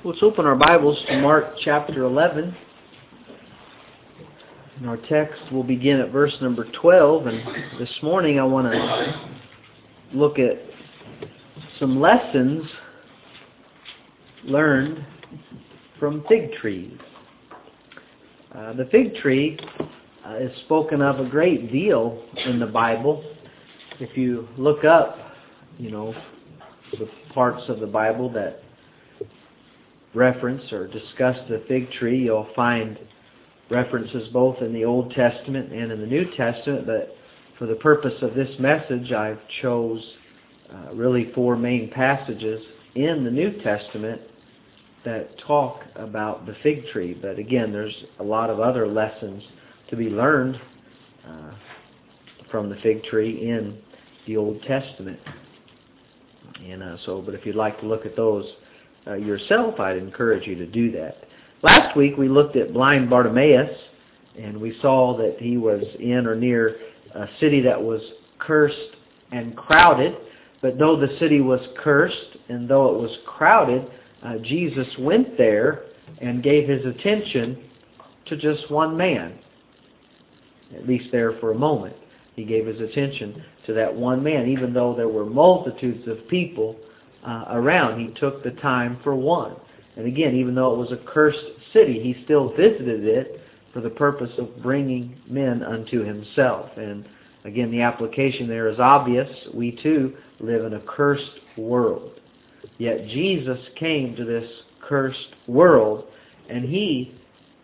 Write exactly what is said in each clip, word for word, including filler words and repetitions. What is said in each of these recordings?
Let's open our Bibles to Mark chapter eleven. And our text will begin at verse number twelve. And this morning I want to look at some lessons learned from fig trees. Uh, the fig tree uh, is spoken of a great deal in the Bible. If you look up, you know, the parts of the Bible that reference or discuss the fig tree, you'll find references both in the Old Testament and in the New Testament, but for the purpose of this message I've chose uh, really four main passages in the New Testament that talk about the fig tree. But again, there's a lot of other lessons to be learned uh, from the fig tree in the Old Testament. And uh, so, but if you'd like to look at those Uh, yourself, I'd encourage you to do that. Last week we looked at blind Bartimaeus, and we saw that he was in or near a city that was cursed and crowded. But though the city was cursed and though it was crowded, uh, Jesus went there and gave his attention to just one man, at least there for a moment. He gave his attention to that one man, even though there were multitudes of people Uh, around. He took the time for one. And again, even though it was a cursed city, he still visited it for the purpose of bringing men unto himself. And again, the application there is obvious. We too live in a cursed world. Yet Jesus came to this cursed world, and he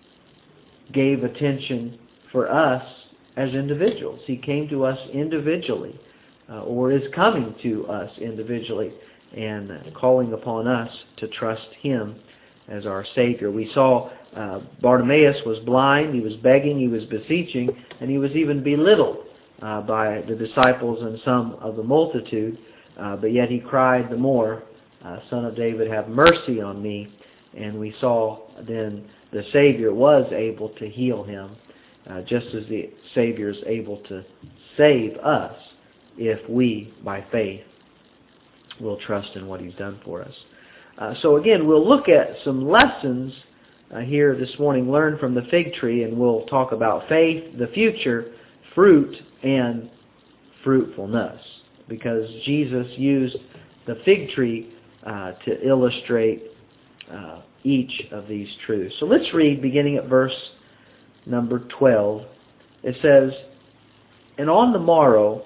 gave attention for us as individuals. He came to us individually, uh, or is coming to us individually, and calling upon us to trust Him as our Savior. We saw uh, Bartimaeus was blind, he was begging, he was beseeching, and he was even belittled uh, by the disciples and some of the multitude, uh, but yet he cried the more, uh, Son of David, have mercy on me. And we saw then the Savior was able to heal him, uh, just as the Savior is able to save us if we, by faith, we'll trust in what He's done for us. Uh, so again, we'll look at some lessons uh, here this morning learned from the fig tree, and we'll talk about faith, the future, fruit, and fruitfulness, because Jesus used the fig tree uh, to illustrate uh, each of these truths. So let's read beginning at verse number twelve. It says, "And on the morrow,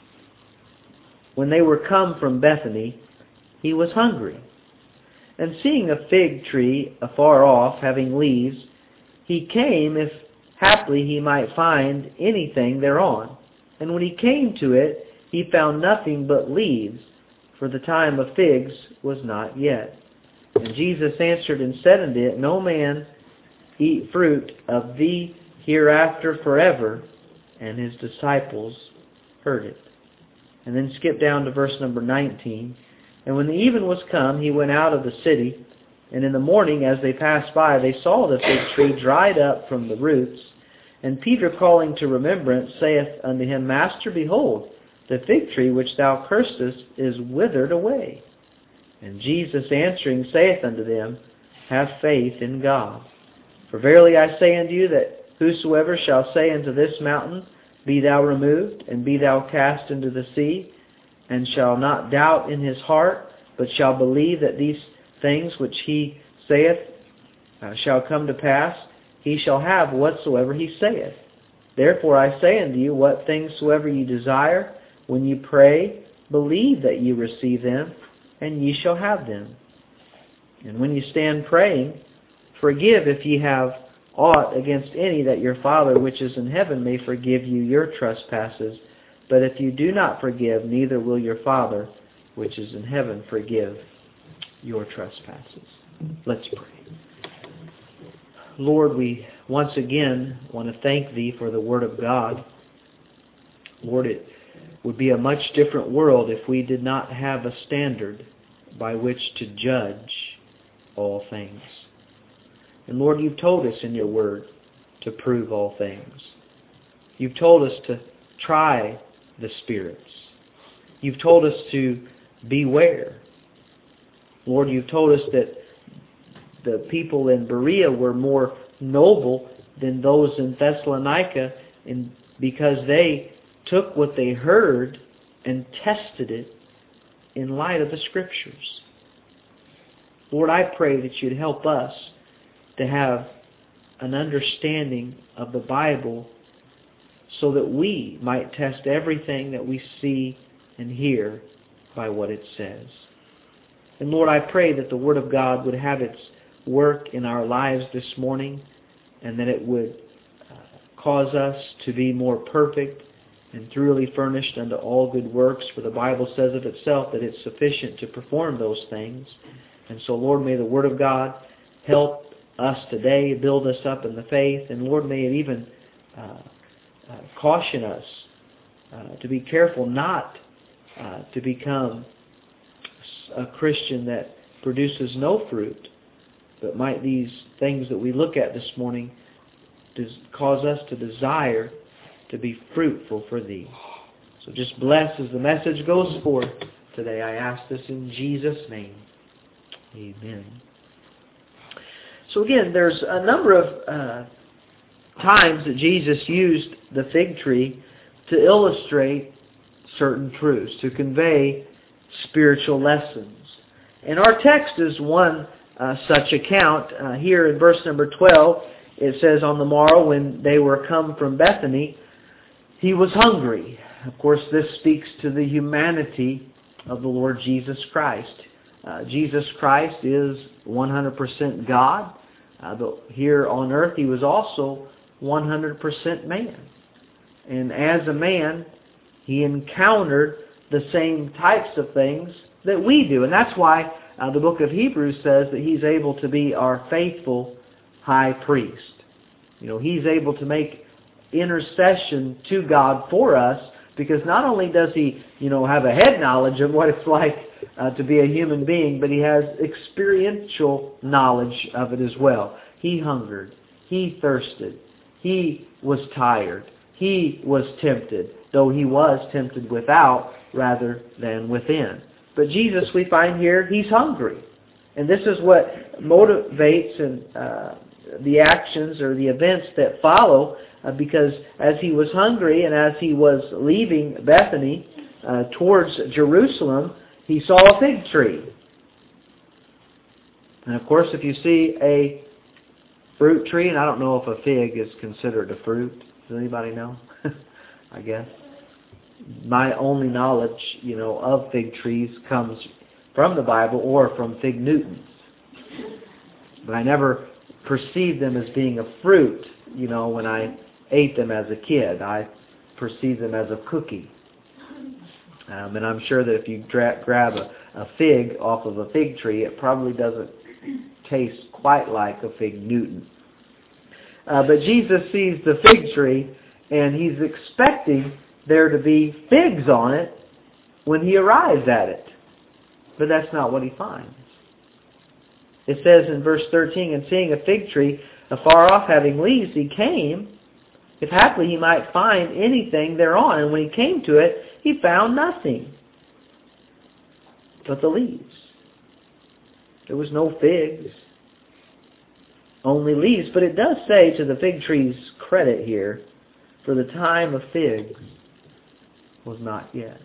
when they were come from Bethany, he was hungry. And seeing a fig tree afar off, having leaves, he came, if haply he might find anything thereon. And when he came to it, he found nothing but leaves, for the time of figs was not yet. And Jesus answered and said unto it, No man eat fruit of thee hereafter forever. And his disciples heard it." And then skip down to verse number nineteen. "And when the even was come, he went out of the city. And in the morning, as they passed by, they saw the fig tree dried up from the roots. And Peter, calling to remembrance, saith unto him, Master, behold, the fig tree which thou cursedst is withered away. And Jesus answering saith unto them, Have faith in God. For verily I say unto you, that whosoever shall say unto this mountain, Be thou removed, and be thou cast into the sea, and shall not doubt in his heart, but shall believe that these things which he saith uh, shall come to pass, he shall have whatsoever he saith. Therefore I say unto you, what things soever ye desire, when ye pray, believe that ye receive them, and ye shall have them. And when ye stand praying, forgive if ye have aught against any, that your Father which is in heaven may forgive you your trespasses. But if you do not forgive, neither will your Father which is in heaven forgive your trespasses." Let's pray. Lord, we once again want to thank Thee for the Word of God. Lord, it would be a much different world if we did not have a standard by which to judge all things. And Lord, You've told us in Your Word to prove all things. You've told us to try the spirits. You've told us to beware. Lord, You've told us that the people in Berea were more noble than those in Thessalonica, and because they took what they heard and tested it in light of the Scriptures. Lord, I pray that You'd help us to have an understanding of the Bible so that we might test everything that we see and hear by what it says. And Lord, I pray that the Word of God would have its work in our lives this morning, and that it would uh, cause us to be more perfect and thoroughly furnished unto all good works, for the Bible says of itself that it's sufficient to perform those things. And so, Lord, may the Word of God help us today, build us up in the faith, and Lord, may it even uh, uh, caution us uh, to be careful not uh, to become a Christian that produces no fruit, but might these things that we look at this morning cause us to desire to be fruitful for Thee. So just bless as the message goes forth today. I ask this in Jesus' name. Amen. So again, there's a number of uh, times that Jesus used the fig tree to illustrate certain truths, to convey spiritual lessons. And our text is one uh, such account. Uh, here in verse number twelve, it says, "On the morrow when they were come from Bethany, He was hungry." Of course, this speaks to the humanity of the Lord Jesus Christ. Uh, Jesus Christ is one hundred percent God, uh, but here on earth He was also one hundred percent man. And as a man, He encountered the same types of things that we do. And that's why uh, the book of Hebrews says that He's able to be our faithful high priest. You know, He's able to make intercession to God for us, because not only does He, you know, have a head knowledge of what it's like uh, to be a human being, but He has experiential knowledge of it as well. He hungered. He thirsted. He was tired. He was tempted, though He was tempted without rather than within. But Jesus, we find here, He's hungry. And this is what motivates and uh, the actions or the events that follow, uh, because as He was hungry and as He was leaving Bethany uh, towards Jerusalem, He saw a fig tree. And of course, if you see a fruit tree, and I don't know if a fig is considered a fruit. Does anybody know? I guess. My only knowledge, you know, of fig trees comes from the Bible or from fig Newtons. But I never perceived them as being a fruit, you know, when I ate them as a kid. I perceived them as a cookie. Um, and I'm sure that if you dra- grab a, a fig off of a fig tree, it probably doesn't taste quite like a fig Newton. Uh, but Jesus sees the fig tree, and He's expecting there to be figs on it when He arrives at it. But that's not what He finds. It says in verse thirteen, "And seeing a fig tree afar off having leaves, He came, if haply He might find anything thereon. And when He came to it, He found nothing but the leaves." There was no figs, only leaves. But it does say, to the fig tree's credit here, for the time of figs was not yet.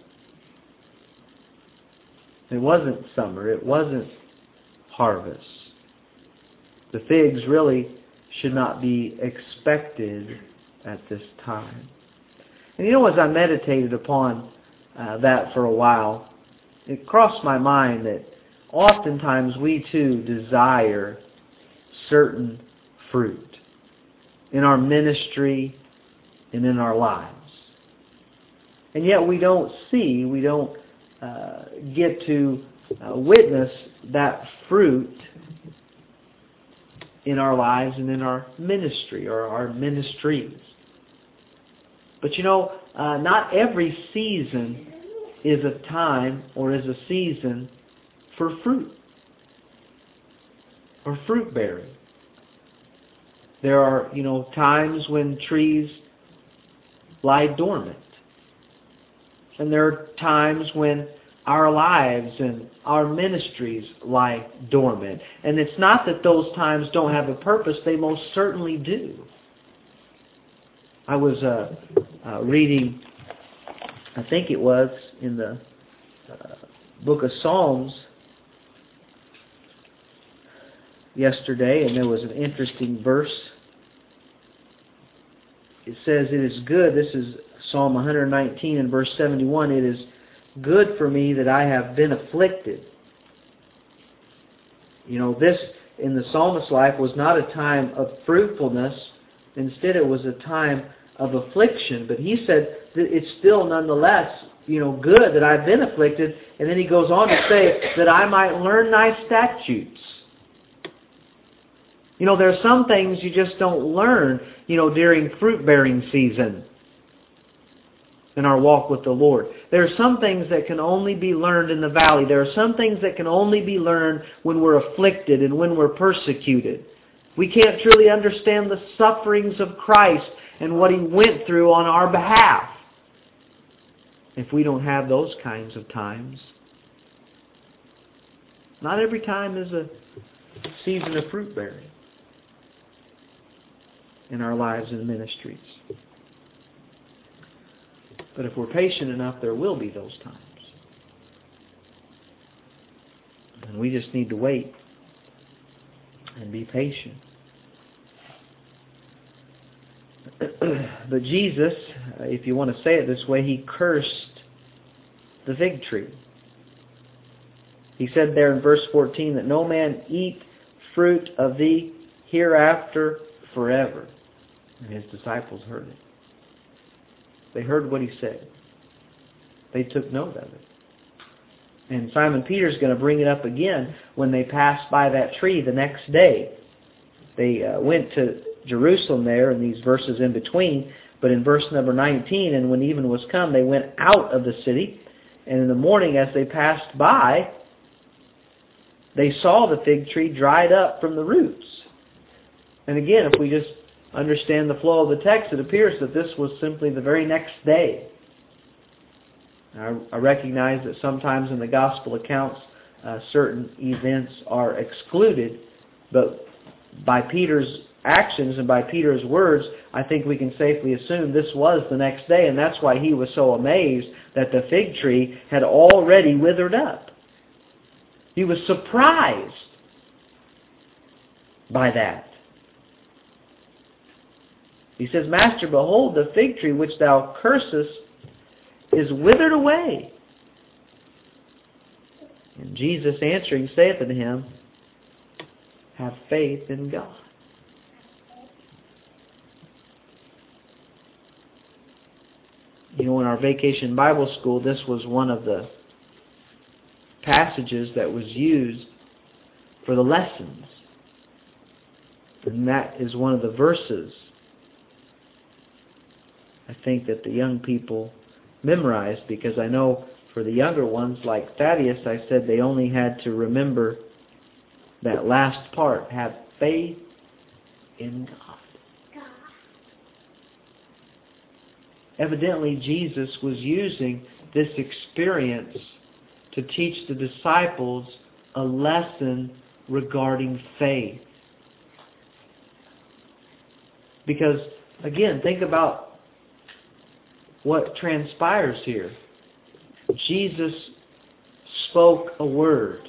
It wasn't summer. It wasn't harvest. The figs really should not be expected at this time. And you know, as I meditated upon uh, that for a while, it crossed my mind that oftentimes we too desire certain fruit in our ministry and in our lives. And yet we don't see, we don't uh, get to uh, witness that fruit in our lives and in our ministry or our ministries. But you know, uh, not every season is a time or is a season for fruit or fruit bearing. There are, you know, times when trees lie dormant. And there are times when our lives and our ministries lie dormant. And it's not that those times don't have a purpose. They most certainly do. I was uh, uh, reading, I think it was, in the uh, book of Psalms yesterday, and there was an interesting verse. It says, it is good, this is Psalm one nineteen and verse seventy-one, it is good for me that I have been afflicted. You know, this in the psalmist's life was not a time of fruitfulness. Instead, it was a time of affliction. But he said that it's still nonetheless, you know, good that I've been afflicted. And then he goes on to say that I might learn thy statutes. You know, there are some things you just don't learn, you know, during fruit-bearing season in our walk with the Lord. There are some things that can only be learned in the valley. There are some things that can only be learned when we're afflicted and when we're persecuted. We can't truly understand the sufferings of Christ and what He went through on our behalf if we don't have those kinds of times. Not every time is a season of fruit bearing in our lives and ministries. But if we're patient enough, there will be those times. And we just need to wait and be patient. But Jesus, if you want to say it this way, He cursed the fig tree. He said there in verse fourteen that no man eat fruit of thee hereafter forever. And His disciples heard it. They heard what He said. They took note of it. And Simon Peter's going to bring it up again when they passed by that tree the next day. They uh, went to Jerusalem there in these verses in between. But in verse number nineteen, and when even was come, they went out of the city. And in the morning as they passed by, they saw the fig tree dried up from the roots. And again, if we just understand the flow of the text, it appears that this was simply the very next day. I, I recognize that sometimes in the gospel accounts uh, certain events are excluded, but by Peter's actions and by Peter's words, I think we can safely assume this was the next day, and that's why he was so amazed that the fig tree had already withered up. He was surprised by that. He says, Master, behold, the fig tree which thou cursest is withered away. And Jesus answering saith unto him, have faith in God. You know, in our Vacation Bible School, this was one of the passages that was used for the lessons. And that is one of the verses I think that the young people memorized, because I know for the younger ones, like Thaddeus, I said they only had to remember that last part, have faith in God. Evidently, Jesus was using this experience to teach the disciples a lesson regarding faith. Because, again, think about what transpires here. Jesus spoke a word.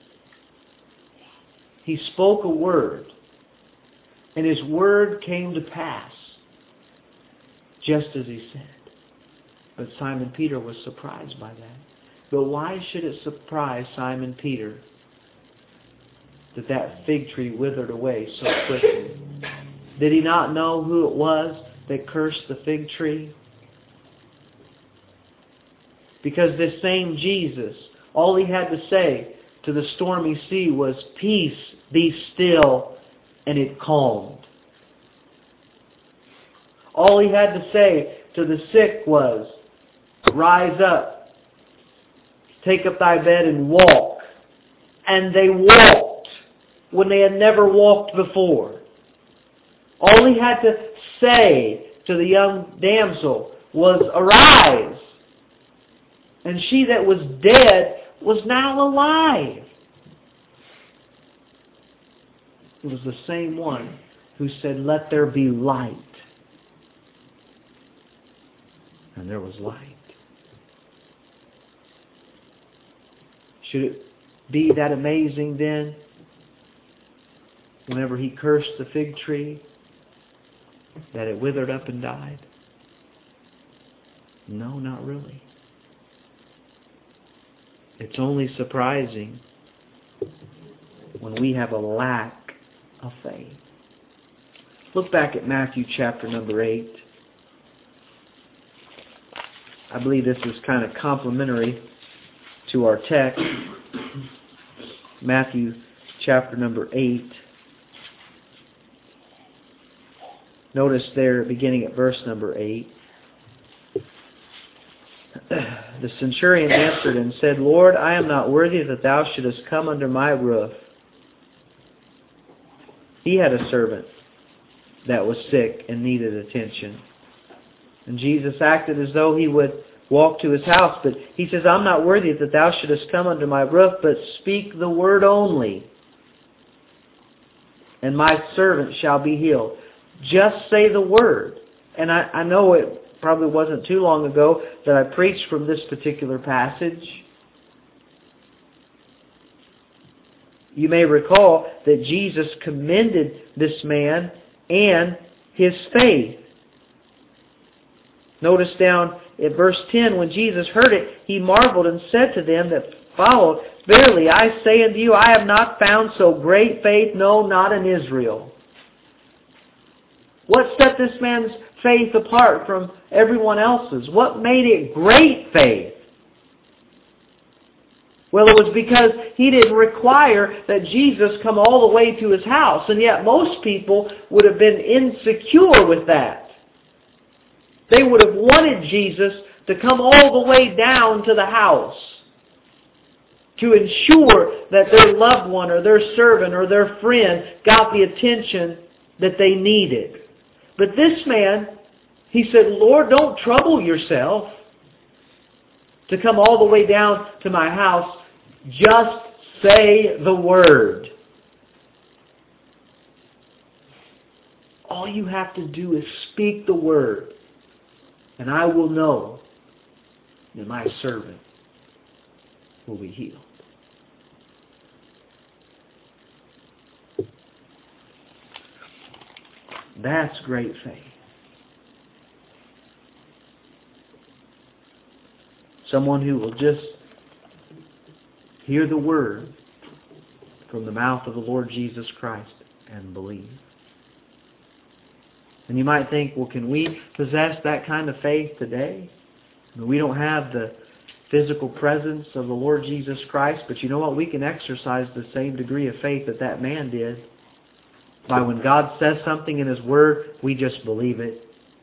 He spoke a word. And His word came to pass, just as He said. But Simon Peter was surprised by that. But why should it surprise Simon Peter that that fig tree withered away so quickly? Did he not know who it was that cursed the fig tree? Because this same Jesus, all He had to say to the stormy sea was, peace, be still, and it calmed. All He had to say to the sick was, rise up, take up thy bed and walk. And they walked when they had never walked before. All He had to say to the young damsel was, arise. and she that was dead was now alive. It was the same one who said, "Let there be light." And there was light. Should it be that amazing then, whenever He cursed the fig tree, that it withered up and died? No, not really. It's only surprising when we have a lack of faith. Look back at Matthew chapter number eight. I believe this is kind of complementary to our text. Matthew chapter number eight. Notice there, beginning at verse number eight. The centurion answered and said, "Lord, I am not worthy that thou shouldest come under my roof." He had a servant that was sick and needed attention. And Jesus acted as though He would walk to his house. But He says, "I'm not worthy that thou shouldest come under my roof, but speak the word only, and my servant shall be healed." Just say the word. And I, I know it probably wasn't too long ago that I preached from this particular passage. You may recall that Jesus commended this man and his faith. Notice down at verse ten, when Jesus heard it, He marveled and said to them that followed, "Verily I say unto you, I have not found so great faith, no, not in Israel." What set this man's faith apart from everyone else's? What made it great faith? Well, it was because he didn't require that Jesus come all the way to his house. And yet most people would have been insecure with that. They would have wanted Jesus to come all the way down to the house to ensure that their loved one or their servant or their friend got the attention that they needed. But this man, he said, "Lord, don't trouble yourself to come all the way down to my house. Just say the word." All you have to do is speak the word, and I will know that my servant will be healed. That's great faith. Someone who will just hear the word from the mouth of the Lord Jesus Christ and believe. And you might think, well, can we possess that kind of faith today? I mean, we don't have the physical presence of the Lord Jesus Christ, but you know what? We can exercise the same degree of faith that that man did. By when God says something in His Word, we just believe it.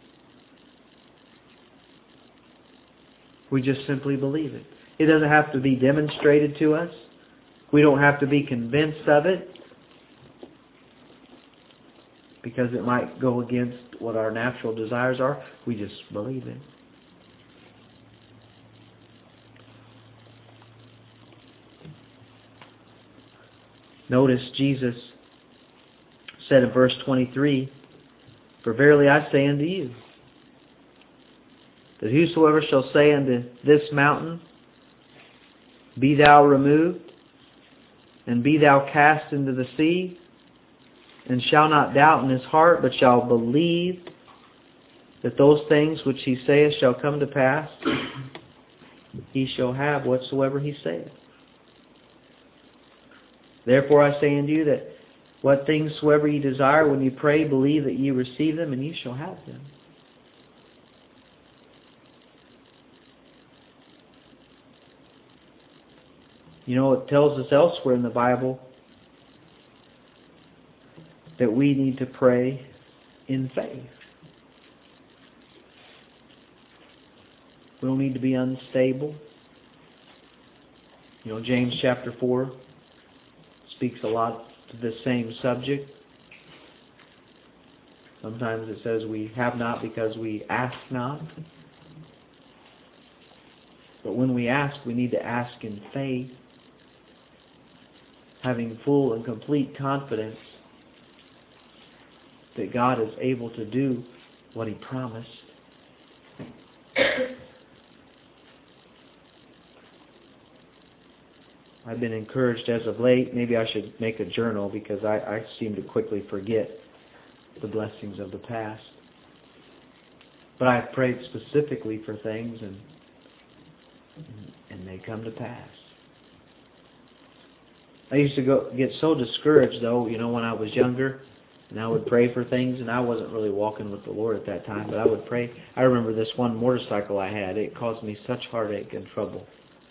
We just simply believe it. It doesn't have to be demonstrated to us. We don't have to be convinced of it, because it might go against what our natural desires are. We just believe it. Notice Jesus said in verse twenty-three, "For verily I say unto you, that whosoever shall say unto this mountain, Be thou removed, and be thou cast into the sea, and shall not doubt in his heart, but shall believe that those things which he saith shall come to pass, he shall have whatsoever he saith. Therefore I say unto you that what things soever ye desire, when you pray, believe that ye receive them, and ye shall have them." You know, it tells us elsewhere in the Bible that we need to pray in faith. We don't need to be unstable. You know, James chapter four speaks a lot to the same subject. Sometimes it says we have not because we ask not. But when we ask, we need to ask in faith, having full and complete confidence that God is able to do what He promised. I've been encouraged as of late. Maybe I should make a journal because I, I seem to quickly forget the blessings of the past. But I've prayed specifically for things and and they come to pass. I used to go get so discouraged though, you know, when I was younger, and I would pray for things, and I wasn't really walking with the Lord at that time, but I would pray. I remember this one motorcycle I had. It caused me such heartache and trouble.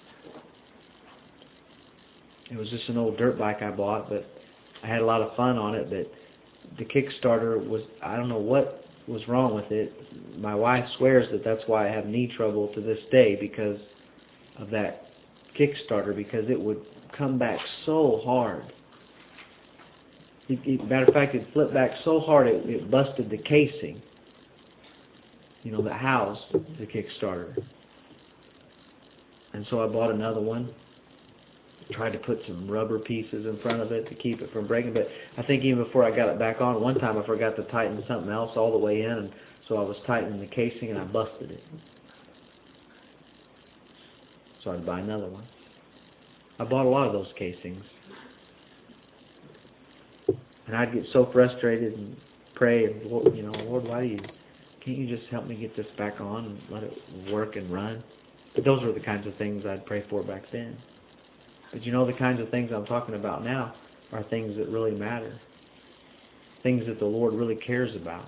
It was just an old dirt bike I bought, but I had a lot of fun on it, but the Kickstarter was, I don't know what was wrong with it. My wife swears that that's why I have knee trouble to this day, because of that Kickstarter, because it would come back so hard. It, it, matter of fact, it flipped back so hard it, it busted the casing, you know, that housed the Kickstarter. And so I bought another one. Tried to put some rubber pieces in front of it to keep it from breaking, but I think even before I got it back on, one time I forgot to tighten something else all the way in, and so I was tightening the casing and I busted it. So I had to buy another one. I bought a lot of those casings. And I'd get so frustrated and pray, and Lord, you know, Lord, why do you, can't you just help me get this back on and let it work and run? But those were the kinds of things I'd pray for back then. But you know, the kinds of things I'm talking about now are things that really matter. Things that the Lord really cares about.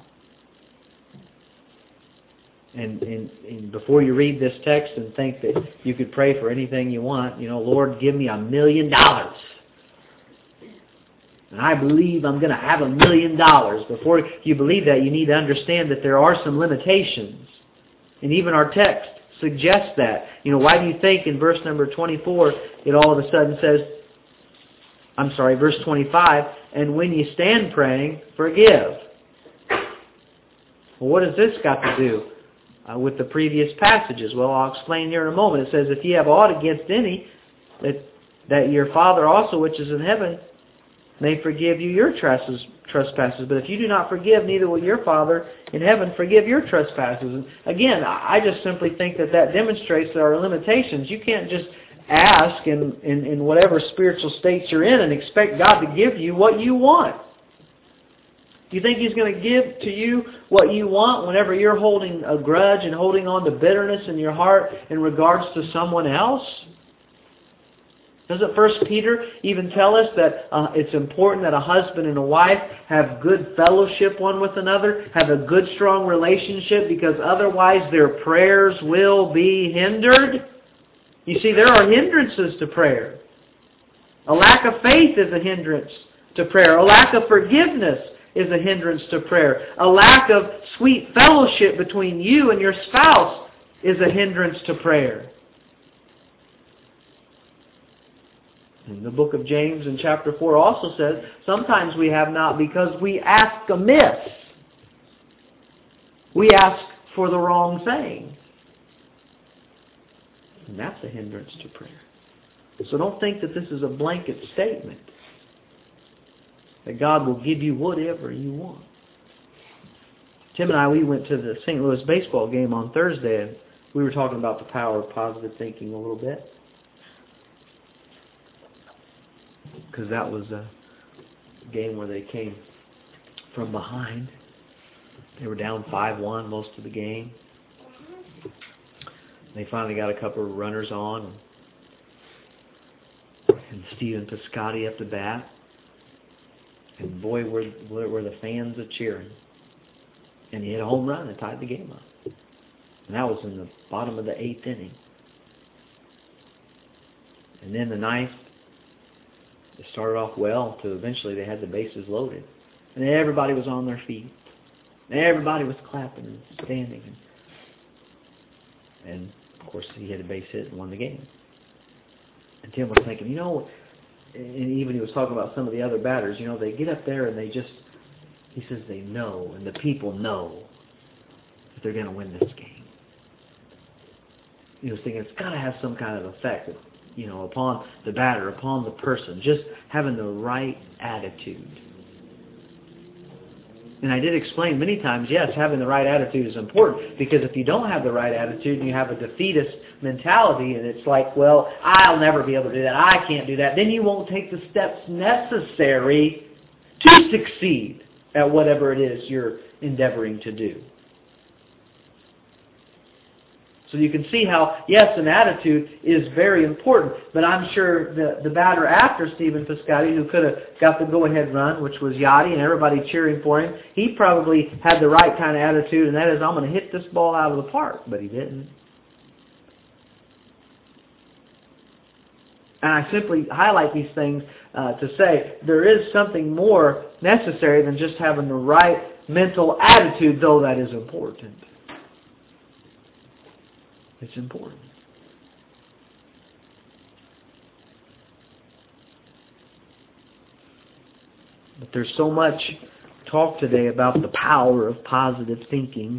And, and, and before you read this text and think that you could pray for anything you want, you know, Lord, give me a million dollars. And I believe I'm going to have a million dollars. Before you believe that, you need to understand that there are some limitations. And even our text suggests that. You know, why do you think in verse number twenty-four it all of a sudden says, I'm sorry, verse twenty-five, and when you stand praying, forgive. Well, what has this got to do uh, with the previous passages? Well, I'll explain here in a moment. It says, if you have aught against any, that, that your Father also which is in heaven may forgive you your trespasses, trespasses. But if you do not forgive, neither will your Father in heaven forgive your trespasses. And again, I just simply think that that demonstrates that our limitations. You can't just ask in, in, in whatever spiritual states you're in and expect God to give you what you want. Do you think He's going to give to you what you want whenever you're holding a grudge and holding on to bitterness in your heart in regards to someone else? Doesn't First Peter even tell us that uh, it's important that a husband and a wife have good fellowship one with another, have a good strong relationship, because otherwise their prayers will be hindered? You see, there are hindrances to prayer. A lack of faith is a hindrance to prayer. A lack of forgiveness is a hindrance to prayer. A lack of sweet fellowship between you and your spouse is a hindrance to prayer. And the book of James in chapter four also says, sometimes we have not because we ask amiss. We ask for the wrong thing. And that's a hindrance to prayer. So don't think that this is a blanket statement. That God will give you whatever you want. Tim and I, we went to the Saint Louis baseball game on Thursday, and we were talking about the power of positive thinking a little bit. Because that was a game where they came from behind. They were down five one most of the game. They finally got a couple of runners on. And Stephen Piscotty up the bat. And boy, were, were the fans a cheering. And he hit a home run and tied the game up. And that was in the bottom of the eighth inning. And then the ninth, it started off well until eventually they had the bases loaded. And everybody was on their feet. And everybody was clapping and standing. And, of course, he had a base hit and won the game. And Tim was thinking, you know, and even he was talking about some of the other batters, you know, they get up there and they just, he says they know, and the people know that they're going to win this game. you know, thinking it's got to have some kind of effect, you know, upon the batter, upon the person. Just having the right attitude. And I did explain many times, yes, having the right attitude is important, because if you don't have the right attitude and you have a defeatist mentality and it's like, well, I'll never be able to do that, I can't do that, then you won't take the steps necessary to succeed at whatever it is you're endeavoring to do. So you can see how, yes, an attitude is very important, but I'm sure the, the batter after Stephen Piscotty, who could have got the go-ahead run, which was Yachty, and everybody cheering for him, he probably had the right kind of attitude, and that is, I'm going to hit this ball out of the park, but he didn't. And I simply highlight these things uh, to say there is something more necessary than just having the right mental attitude, though that is important. It's important. But there's so much talk today about the power of positive thinking.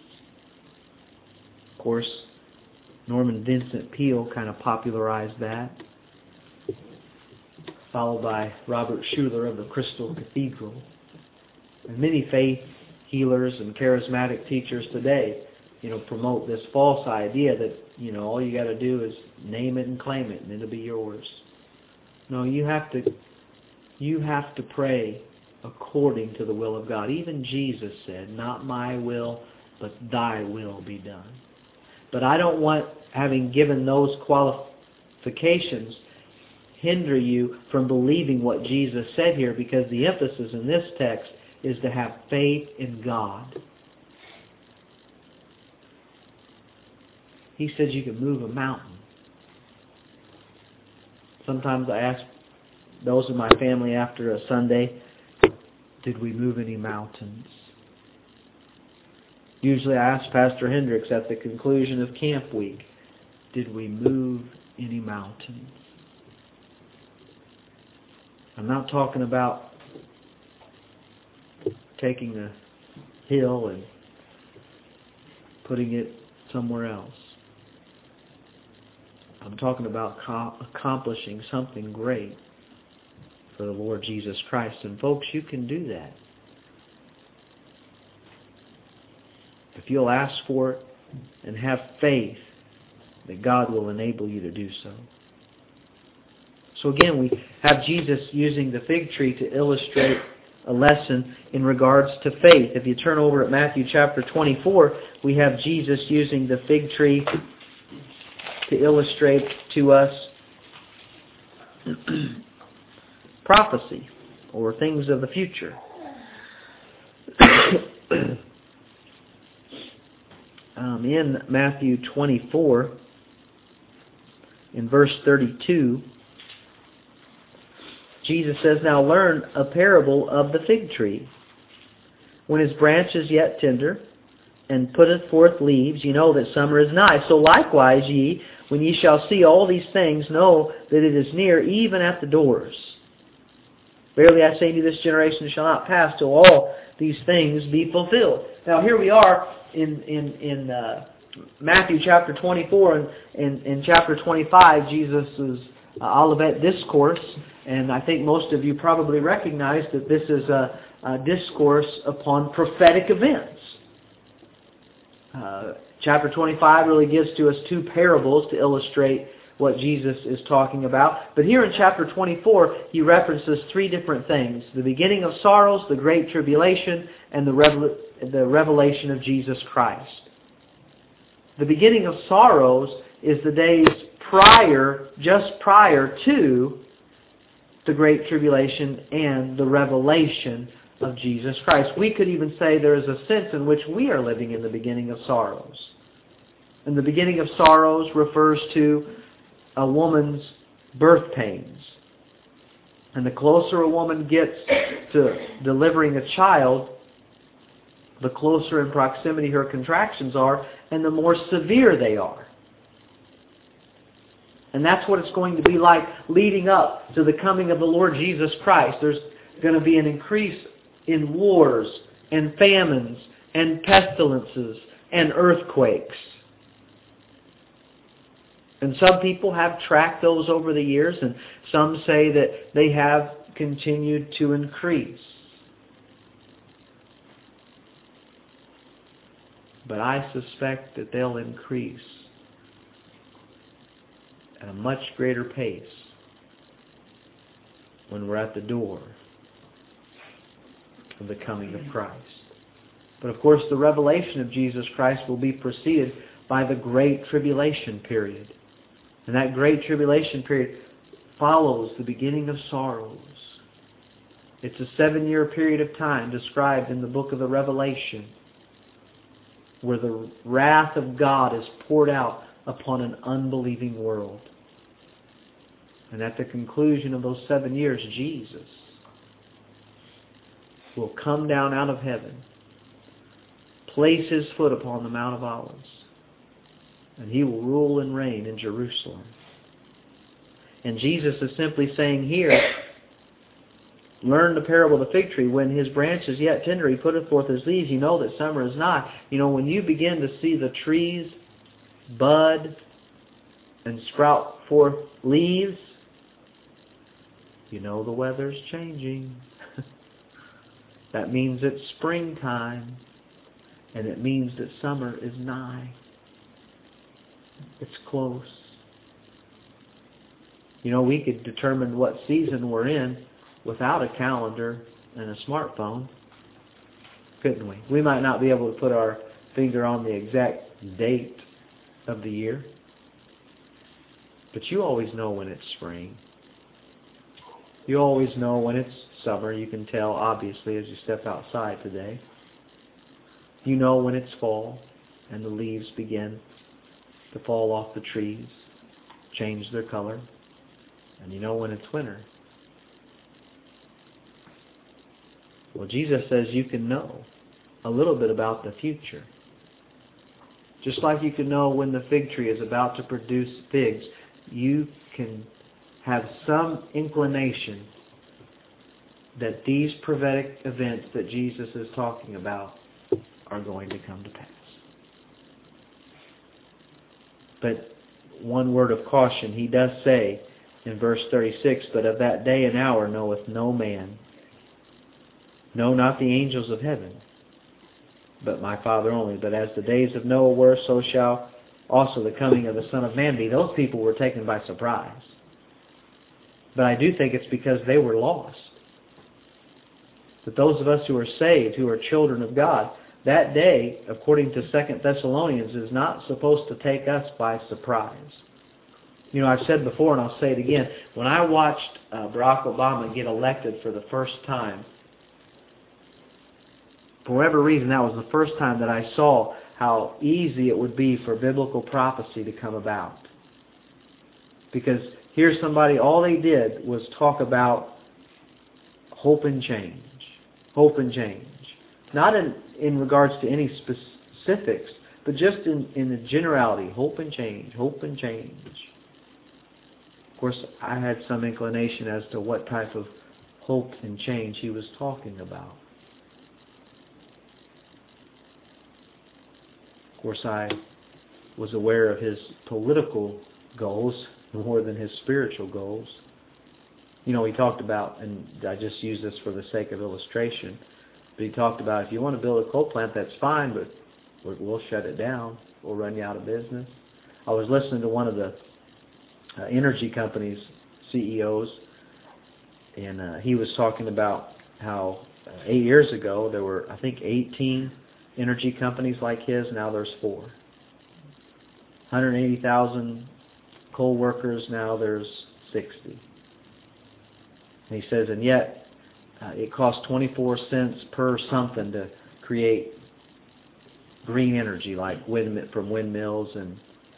Of course, Norman Vincent Peale kind of popularized that, followed by Robert Schuller of the Crystal Cathedral. And many faith healers and charismatic teachers today, you know, promote this false idea that, you know, all you got to do is name it and claim it and it'll be yours. No, you have to you have to pray according to the will of God. Even Jesus said, not my will, but thy will be done. But I don't want, having given those qualifications, hinder you from believing what Jesus said here, because the emphasis in this text is to have faith in God. He said you can move a mountain. Sometimes I ask those in my family after a Sunday, did we move any mountains? Usually I ask Pastor Hendricks at the conclusion of camp week, did we move any mountains? I'm not talking about taking a hill and putting it somewhere else. I'm talking about accomplishing something great for the Lord Jesus Christ. And folks, you can do that. If you'll ask for it and have faith that God will enable you to do so. So again, we have Jesus using the fig tree to illustrate a lesson in regards to faith. If you turn over at Matthew chapter twenty-four, we have Jesus using the fig tree to illustrate to us prophecy or things of the future. um, in Matthew twenty-four, in verse thirty-two, Jesus says, now learn a parable of the fig tree. When his branch is yet tender, and putteth forth leaves, ye know that summer is nigh. So likewise ye, when ye shall see all these things, know that it is near, even at the doors. Verily I say to you, this generation shall not pass till all these things be fulfilled. Now here we are in in, in uh, Matthew chapter twenty-four, and in, in chapter twenty-five, Jesus' uh, Olivet Discourse. And I think most of you probably recognize that this is a, a discourse upon prophetic events. Uh, chapter twenty-five really gives to us two parables to illustrate what Jesus is talking about. But here in chapter twenty-four, he references three different things. The beginning of sorrows, the great tribulation, and the, revel- the revelation of Jesus Christ. The beginning of sorrows is the days prior, just prior to the great tribulation and the revelation of Jesus Christ. We could even say there is a sense in which we are living in the beginning of sorrows. And the beginning of sorrows refers to a woman's birth pains. And the closer a woman gets to delivering a child, the closer in proximity her contractions are, and the more severe they are. And that's what it's going to be like leading up to the coming of the Lord Jesus Christ. There's going to be an increase in wars and famines and pestilences and earthquakes. And some people have tracked those over the years, and some say that they have continued to increase. But I suspect that they'll increase at a much greater pace when we're at the door of the coming of Christ. But of course, the revelation of Jesus Christ will be preceded by the Great Tribulation period. And that Great Tribulation period follows the beginning of sorrows. It's a seven-year period of time described in the book of the Revelation, where the wrath of God is poured out upon an unbelieving world. And at the conclusion of those seven years, Jesus will come down out of heaven, place His foot upon the Mount of Olives, and He will rule and reign in Jerusalem. And Jesus is simply saying here, learn the parable of the fig tree. When his branch is yet tender, he putteth forth his leaves. You know that summer is nigh. You know, when you begin to see the trees bud and sprout forth leaves, you know the weather's changing. That means it's springtime. And it means that summer is nigh. It's close. You know, we could determine what season we're in without a calendar and a smartphone, couldn't we? We might not be able to put our finger on the exact date of the year, but you always know when it's spring. You always know when it's summer. You can tell, obviously, as you step outside today. You know when it's fall and the leaves begin to fall off the trees, change their color, and you know when it's winter. Well, Jesus says you can know a little bit about the future. Just like you can know when the fig tree is about to produce figs, you can have some inclination that these prophetic events that Jesus is talking about are going to come to pass. But one word of caution, he does say in verse thirty-six, but of that day and hour knoweth no man, no, not the angels of heaven, but my Father only. But as the days of Noah were, so shall also the coming of the Son of Man be. Those people were taken by surprise. But I do think it's because they were lost. But those of us who are saved, who are children of God, that day, according to Second Thessalonians, is not supposed to take us by surprise. You know, I've said before, and I'll say it again, when I watched uh, Barack Obama get elected for the first time, for whatever reason, that was the first time that I saw how easy it would be for biblical prophecy to come about. Because here's somebody, all they did was talk about hope and change. Hope and change. Not in, in regards to any specifics, but just in, in the generality. Hope and change. Hope and change. Of course, I had some inclination as to what type of hope and change he was talking about. Of course, I was aware of his political goals more than his spiritual goals. You know, he talked about, and I just use this for the sake of illustration, but he talked about if you want to build a coal plant, that's fine, but we'll shut it down. We'll run you out of business. I was listening to one of the uh, energy companies' C E Os, and uh, he was talking about how uh, eight years ago there were, I think, eighteen energy companies like his. Now there's four. one hundred eighty thousand coal workers, now there's sixty. And he says, and yet uh, it costs twenty-four cents per something to create green energy, like wind from windmills and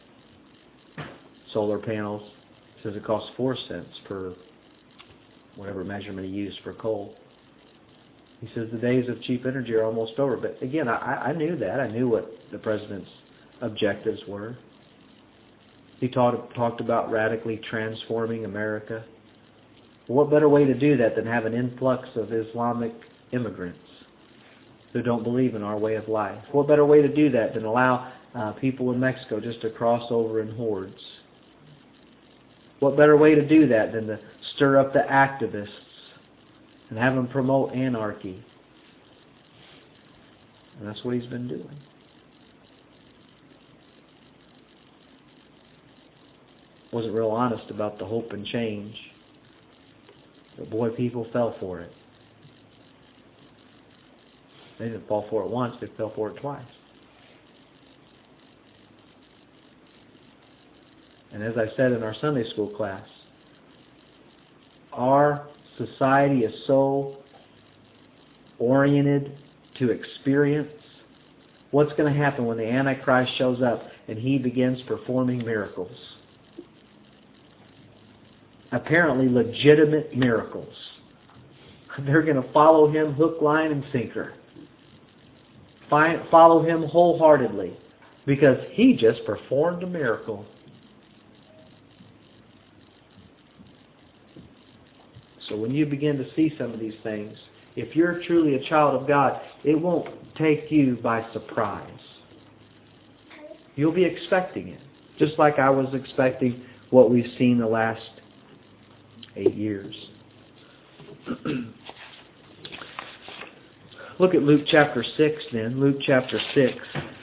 solar panels. He says it costs four cents per whatever measurement he used for coal. He says the days of cheap energy are almost over. But again, I, I knew that. I knew what the president's objectives were. He talked, talked about radically transforming America. What better way to do that than have an influx of Islamic immigrants who don't believe in our way of life? What better way to do that than allow uh, people in Mexico just to cross over in hordes What better way to do that than to stir up the activists and have them promote anarchy? And that's what he's been doing. Wasn't real honest about the hope and change. But boy, people fell for it. They didn't fall for it once, they fell for it twice. And as I said in our Sunday school class, our society is so oriented to experience. What's going to happen when the Antichrist shows up and he begins performing miracles? Apparently legitimate miracles. They're going to follow him hook, line, and sinker. Find, follow him wholeheartedly because he just performed a miracle. So when you begin to see some of these things, if you're truly a child of God, it won't take you by surprise. You'll be expecting it. Just like I was expecting what we've seen the last eight years. Look at Luke chapter six then. Luke chapter six.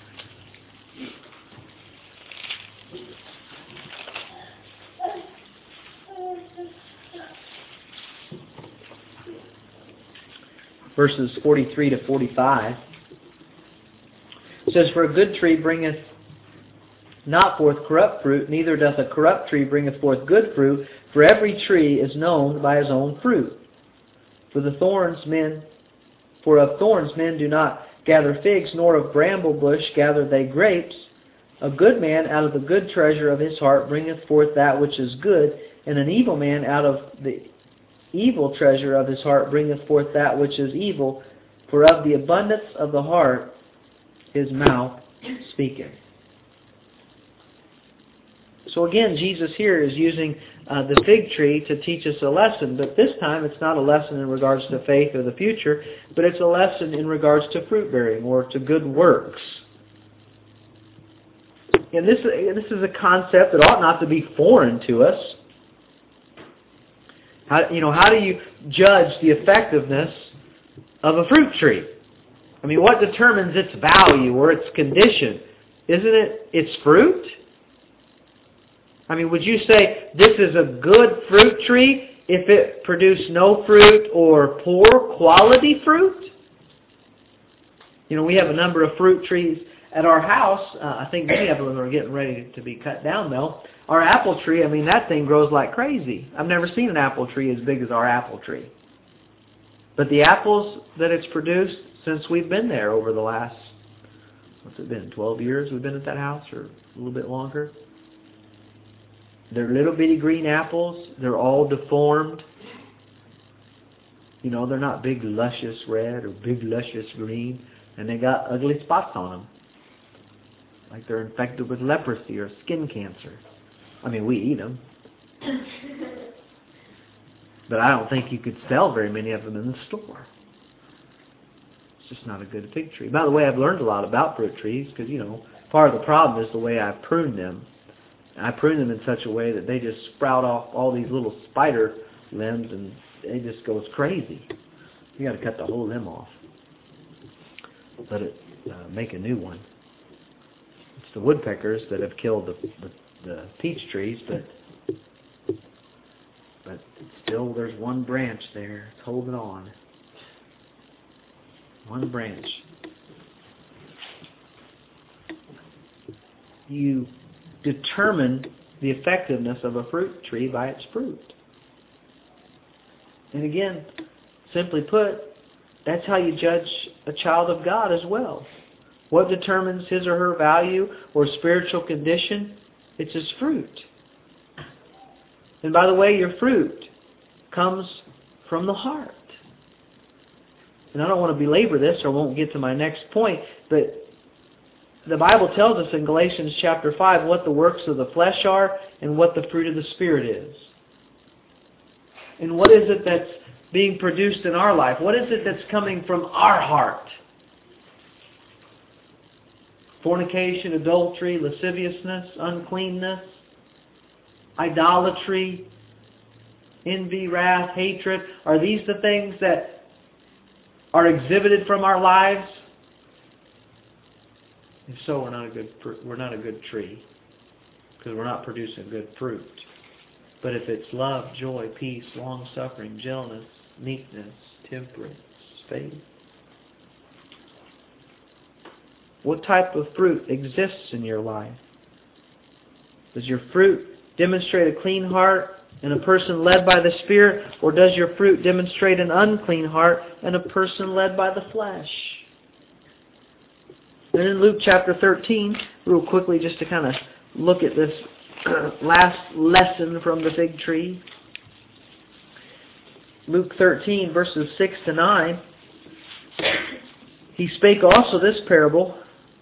Verses forty-three to forty-five. It says, "For a good tree bringeth not forth corrupt fruit, neither doth a corrupt tree bringeth forth good fruit. For every tree is known by his own fruit. For the thorns men, for of thorns men do not gather figs, nor of bramble bush gather they grapes. A good man out of the good treasure of his heart bringeth forth that which is good, and an evil man out of the evil treasure of his heart bringeth forth that which is evil. For of the abundance of the heart his mouth speaketh." So again, Jesus here is using uh, the fig tree to teach us a lesson, but this time it's not a lesson in regards to faith or the future, but it's a lesson in regards to fruit bearing or to good works. And this, this is a concept that ought not to be foreign to us. How, you know, how do you judge the effectiveness of a fruit tree? I mean, what determines its value or its condition? Isn't it its fruit? I mean, would you say this is a good fruit tree if it produced no fruit or poor quality fruit? You know, we have a number of fruit trees at our house. Uh, I think many of them are getting ready to be cut down, though. Our apple tree, I mean, that thing grows like crazy. I've never seen an apple tree as big as our apple tree. But the apples that it's produced since we've been there over the last, what's it been, twelve years we've been at that house, or a little bit longer? They're little bitty green apples. They're all deformed. You know, they're not big luscious red or big luscious green. And they got ugly spots on them. Like they're infected with leprosy or skin cancer. I mean, we eat them. But I don't think you could sell very many of them in the store. It's just not a good fig tree. By the way, I've learned a lot about fruit trees because, you know, part of the problem is the way I prune them. I prune them in such a way that they just sprout off all these little spider limbs and it just goes crazy. You got to cut the whole limb off. Let it uh, make a new one. It's the woodpeckers that have killed the, the, the peach trees, but but still there's one branch there. It's holding on. One branch. You determine the effectiveness of a fruit tree by its fruit. And again, simply put, that's how you judge a child of God as well. What determines his or her value or spiritual condition? It's his fruit. And by the way, your fruit comes from the heart. And I don't want to belabor this or I won't get to my next point, but the Bible tells us in Galatians chapter five what the works of the flesh are and what the fruit of the Spirit is. And what is it that's being produced in our life? What is it that's coming from our heart? Fornication, adultery, lasciviousness, uncleanness. idolatry, envy, wrath, hatred? Are these the things that are exhibited from our lives? If so, we're not a good we're not a good tree, because we're not producing good fruit. But if it's love, joy, peace, long-suffering, gentleness, meekness, temperance, faith, what type of fruit exists in your life? Does your fruit demonstrate a clean heart and a person led by the Spirit, or does your fruit demonstrate an unclean heart and a person led by the flesh? And in Luke chapter thirteen, real quickly, just to kind of look at this last lesson from the fig tree. Luke thirteen, verses six to nine. He spake also this parable.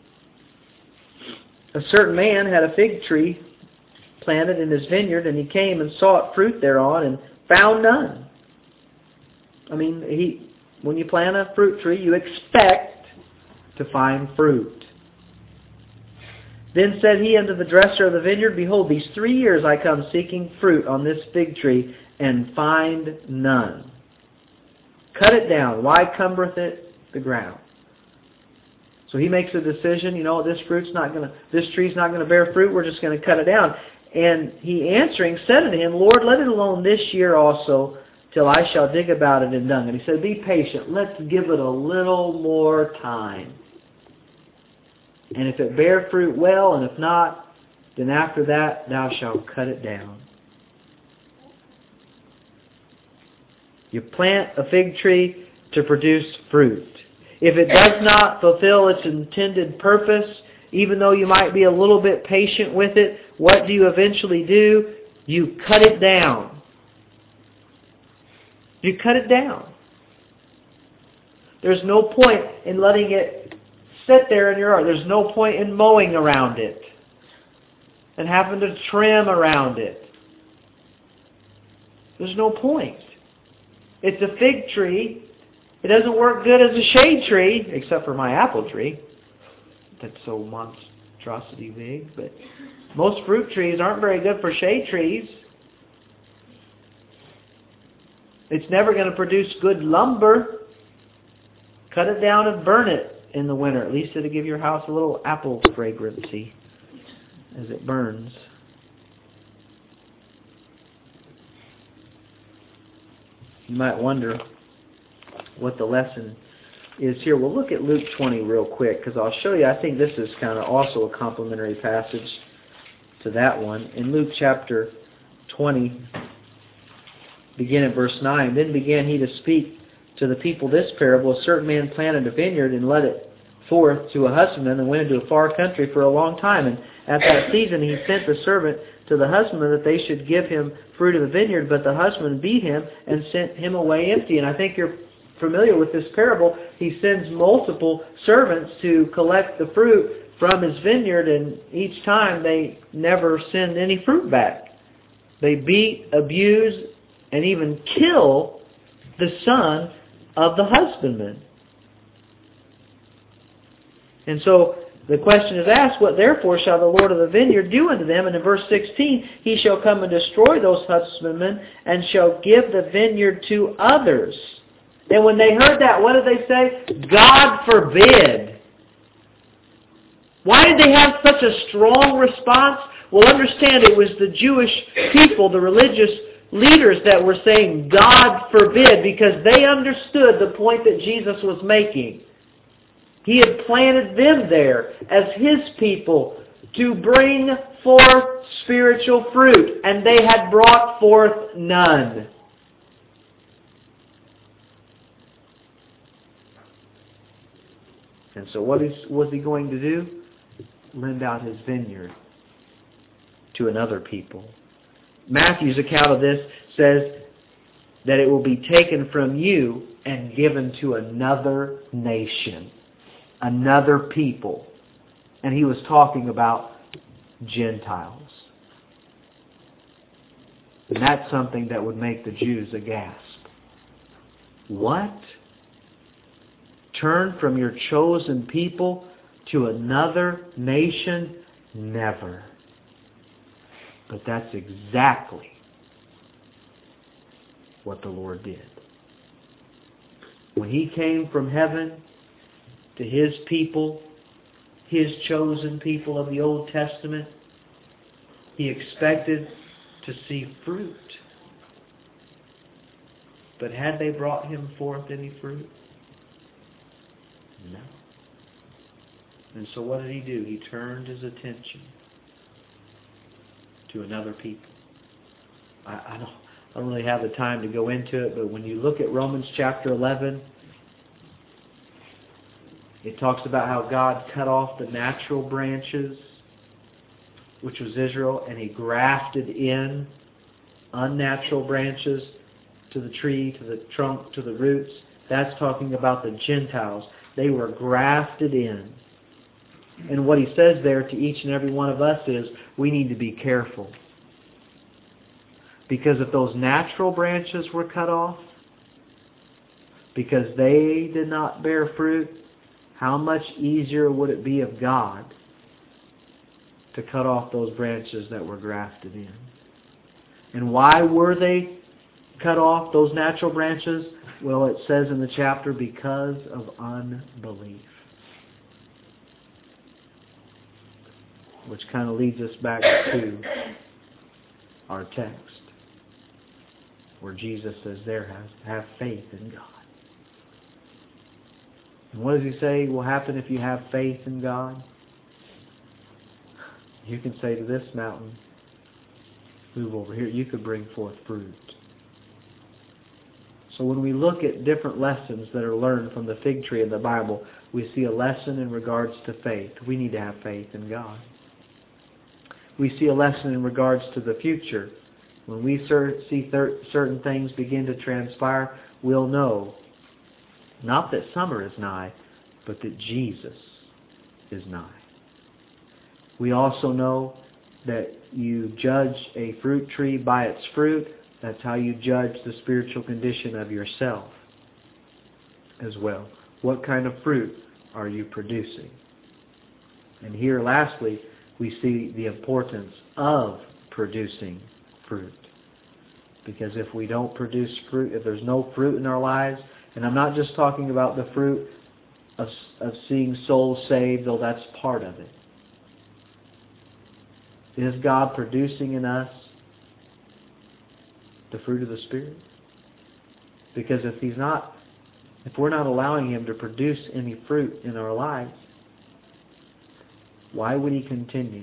A certain man had a fig tree planted in his vineyard, and he came and sought fruit thereon, and found none. I mean, he when you plant a fruit tree, you expect to find fruit. Then said he unto the dresser of the vineyard, Behold, these three years I come seeking fruit on this fig tree, and find none. Cut it down. Why cumbereth it the ground? So he makes a decision. You know, this fruit's not going to, this tree's not going to bear fruit. We're just going to cut it down. And he answering said unto him, Lord, let it alone this year also, till I shall dig about it in dung. And he said, Be patient. Let's give it a little more time. And if it bear fruit, well, and if not, then after that thou shalt cut it down. You plant a fig tree to produce fruit. If it does not fulfill its intended purpose, even though you might be a little bit patient with it, what do you eventually do? You cut it down. You cut it down. There's no point in letting it sit there in your yard. There's no point in mowing around it and having to trim around it. There's no point. It's a fig tree. It doesn't work good as a shade tree, except for my apple tree. That's so monstrosity big. But most fruit trees aren't very good for shade trees. It's never going to produce good lumber. Cut it down and burn it in the winter. At least it'll give your house a little apple fragrancy as it burns. You might wonder what the lesson is here. We'll look at Luke twenty real quick, because I'll show you. I think this is kind of also a complementary passage to that one. In Luke chapter twenty, begin at verse nine. Then began he to speak to the people this parable. A certain man planted a vineyard and led it forth to a husbandman, and went into a far country for a long time. And at that season he sent the servant to the husbandman that they should give him fruit of the vineyard. But the husbandman beat him and sent him away empty. And I think you're familiar with this parable. He sends multiple servants to collect the fruit from his vineyard, and each time they never send any fruit back. They beat, abuse, and even kill the son of the husbandman. And so the question is asked, What therefore shall the Lord of the vineyard do unto them? And in verse sixteen, He shall come and destroy those husbandmen, and shall give the vineyard to others. And when they heard that, what did they say? God forbid. Why did they have such a strong response? Well, understand, it was the Jewish people, the religious leaders, that were saying, God forbid, because they understood the point that Jesus was making. He had planted them there as His people to bring forth spiritual fruit, and they had brought forth none. And so what is, was He going to do? Lend out His vineyard to another people. Matthew's account of this says that it will be taken from you and given to another nation, another people. And he was talking about Gentiles. And that's something that would make the Jews aghast. What? Turn from your chosen people to another nation? Never. But that's exactly what the Lord did. When He came from heaven to His people, His chosen people of the Old Testament, He expected to see fruit. But had they brought Him forth any fruit? No. And so what did He do? He turned His attention to another people. I, I don't I don't really have the time to go into it, but when you look at Romans chapter eleven, it talks about how God cut off the natural branches, which was Israel, and He grafted in unnatural branches to the tree, to the trunk, to the roots. That's talking about the Gentiles. They were grafted in. And what He says there to each and every one of us is, we need to be careful. Because if those natural branches were cut off, because they did not bear fruit, how much easier would it be of God to cut off those branches that were grafted in? And why were they cut off, those natural branches? Well, it says in the chapter, because of unbelief. Which kind of leads us back to our text, where Jesus says, there has have faith in God. And what does He say will happen if you have faith in God? You can say to this mountain, move over here. You could bring forth fruit. So when we look at different lessons that are learned from the fig tree in the Bible, we see a lesson in regards to faith. We need to have faith in God. We see a lesson in regards to the future. When we see certain things begin to transpire, we'll know not that summer is nigh, but that Jesus is nigh. We also know that you judge a fruit tree by its fruit. That's how you judge the spiritual condition of yourself as well. What kind of fruit are you producing? And here, lastly, we see the importance of producing fruit. Because if we don't produce fruit, if there's no fruit in our lives, and I'm not just talking about the fruit of, of seeing souls saved, though that's part of it. Is God producing in us the fruit of the Spirit? Because if He's not, if we're not allowing Him to produce any fruit in our lives, why would He continue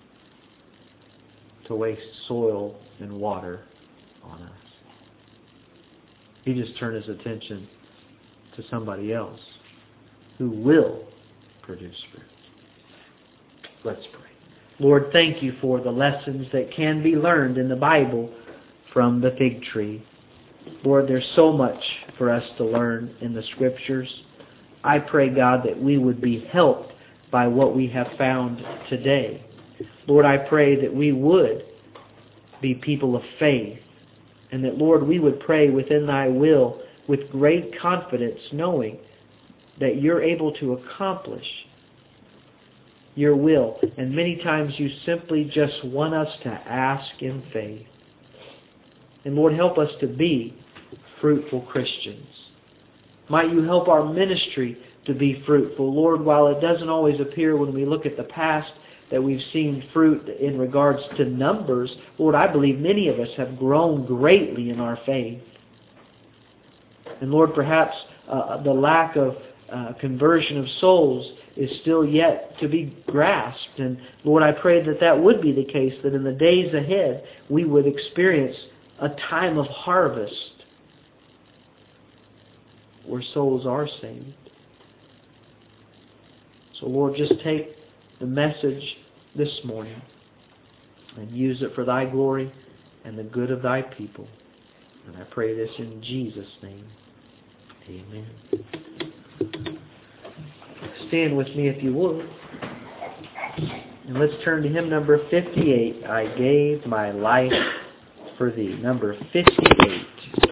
to waste soil and water on us? He just turned His attention to somebody else who will produce fruit. Let's pray. Lord, thank You for the lessons that can be learned in the Bible from the fig tree. Lord, there's so much for us to learn in the Scriptures. I pray, God, that we would be helped by what we have found today. Lord, I pray that we would be people of faith, and that, Lord, we would pray within Thy will with great confidence, knowing that You're able to accomplish Your will. And many times You simply just want us to ask in faith. And Lord, help us to be fruitful Christians. Might You help our ministry to be fruitful. Lord, while it doesn't always appear when we look at the past that we've seen fruit in regards to numbers, Lord, I believe many of us have grown greatly in our faith. And Lord, perhaps uh, the lack of uh, conversion of souls is still yet to be grasped. And Lord, I pray that that would be the case, that in the days ahead we would experience a time of harvest where souls are saved. So Lord, just take the message this morning and use it for Thy glory and the good of Thy people. And I pray this in Jesus' name. Amen. Stand with me if you would. And let's turn to hymn number fifty-eight. I gave my life for Thee. Number fifty-eight.